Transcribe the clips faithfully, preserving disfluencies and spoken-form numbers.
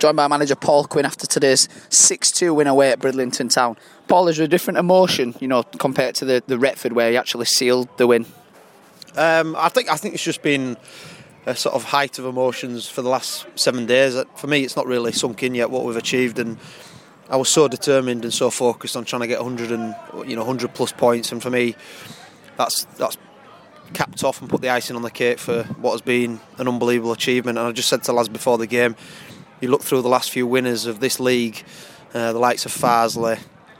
joined by manager Paul Quinn after today's six two win away at Bridlington Town. Paul, is there a different emotion, you know, compared to the, the Retford where he actually sealed the win? Um, I think I think it's just been a sort of height of emotions for the last seven days. For me, it's not really sunk in yet what we've achieved, and I was so determined and so focused on trying to get one hundred and you know one hundred plus points, and for me, that's that's capped off and put the icing on the cake for what has been an unbelievable achievement. And I just said to lads before the game, you look through the last few winners of this league, uh, the likes of Farsley,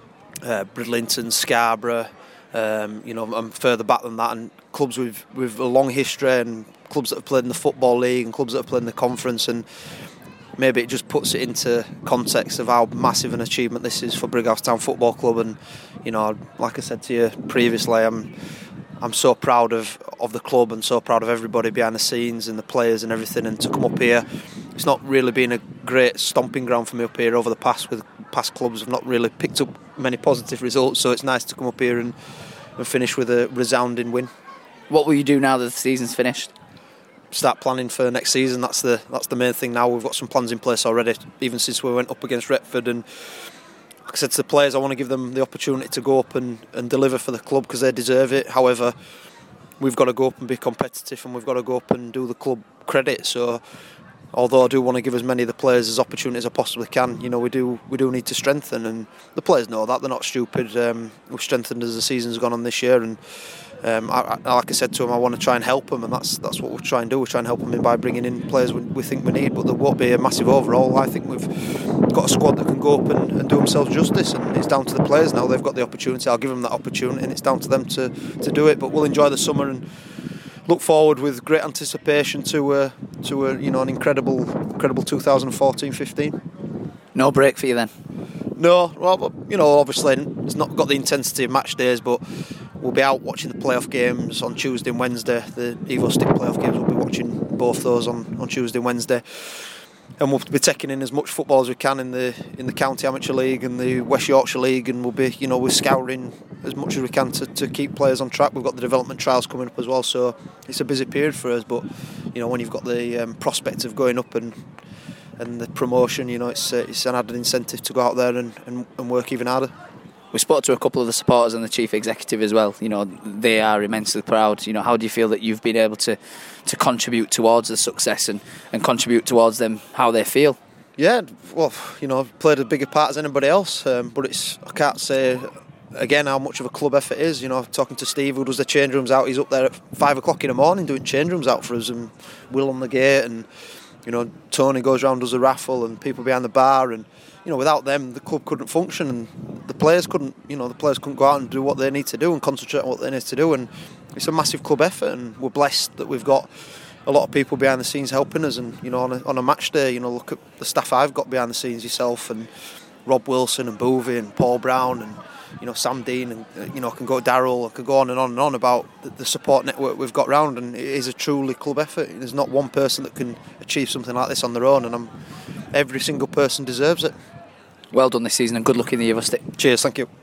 uh, Bridlington, Scarborough, um, you know, I'm further back than that, and clubs with with a long history, and clubs that have played in the Football League and clubs that have played in the Conference, and maybe it just puts it into context of how massive an achievement this is for Brighouse Town Football Club. And you know, like I said to you previously, I'm I'm so proud of, of the club and so proud of everybody behind the scenes and the players and everything. And to come up here, it's not really been a great stomping ground for me up here over the past. With past clubs, I've not really picked up many positive results, so it's nice to come up here and, and finish with a resounding win. What will you do now that the season's finished? Start planning for next season. That's the that's the main thing now. We've got some plans in place already, even since we went up against Retford. And like I said to the players, I want to give them the opportunity to go up and, and deliver for the club because they deserve it. However, we've got to go up and be competitive, and we've got to go up and do the club credit. So although I do want to give as many of the players as opportunities as I possibly can, you know, we do we do need to strengthen, and the players know that. They're not stupid. Um, we've strengthened as the season's gone on this year, and Um, I, I, like I said to him, I want to try and help them, and that's that's what we'll try and do. We'll try and help them in by bringing in players we, we think we need, but there won't be a massive overhaul. I think we've got a squad that can go up and, and do themselves justice, and it's down to the players now. They've got the opportunity. I'll give them that opportunity, and it's down to them to, to do it. But we'll enjoy the summer and look forward with great anticipation to uh, to a, you know an incredible incredible two thousand fourteen fifteen. No break for you then? No, well, you know, obviously it's not got the intensity of match days, but we'll be out watching the playoff games on Tuesday and Wednesday. The Evo Stick playoff games, we'll be watching both those on, on Tuesday and Wednesday. And we'll be taking in as much football as we can in the in the County Amateur League and the West Yorkshire League, and we'll be, you know, we're scouring as much as we can to, to keep players on track. We've got the development trials coming up as well, so it's a busy period for us. But you know, when you've got the um, prospect of going up and and the promotion, you know, it's uh, it's an added incentive to go out there and, and, and work even harder. We spoke to a couple of the supporters and the chief executive as well. You know, they are immensely proud. You know, how do you feel that you've been able to, to contribute towards the success and, and contribute towards them how they feel? Yeah, well, you know, I've played a bigger part as anybody else, um, but it's I can't say again how much of a club effort it is. You know, talking to Steve, who does the change rooms out, he's up there at five o'clock in the morning doing change rooms out for us, and Will on the gate, and you know, Tony goes around, does a raffle, and people behind the bar, and you know, without them, the club couldn't function, and the players couldn't, you know, the players couldn't go out and do what they need to do and concentrate on what they need to do. And it's a massive club effort, and we're blessed that we've got a lot of people behind the scenes helping us. And you know, on a, on a match day, you know, look at the staff I've got behind the scenes, yourself and Rob Wilson and Boovy and Paul Brown and you know Sam Dean, and uh, you know, I can go Darryl, I could go on and on and on about the, the support network we've got round, and it is a truly club effort. There's not one person that can achieve something like this on their own, and I'm, every single person deserves it. Well done this season, and good luck in the Evo Stick. Cheers, thank you.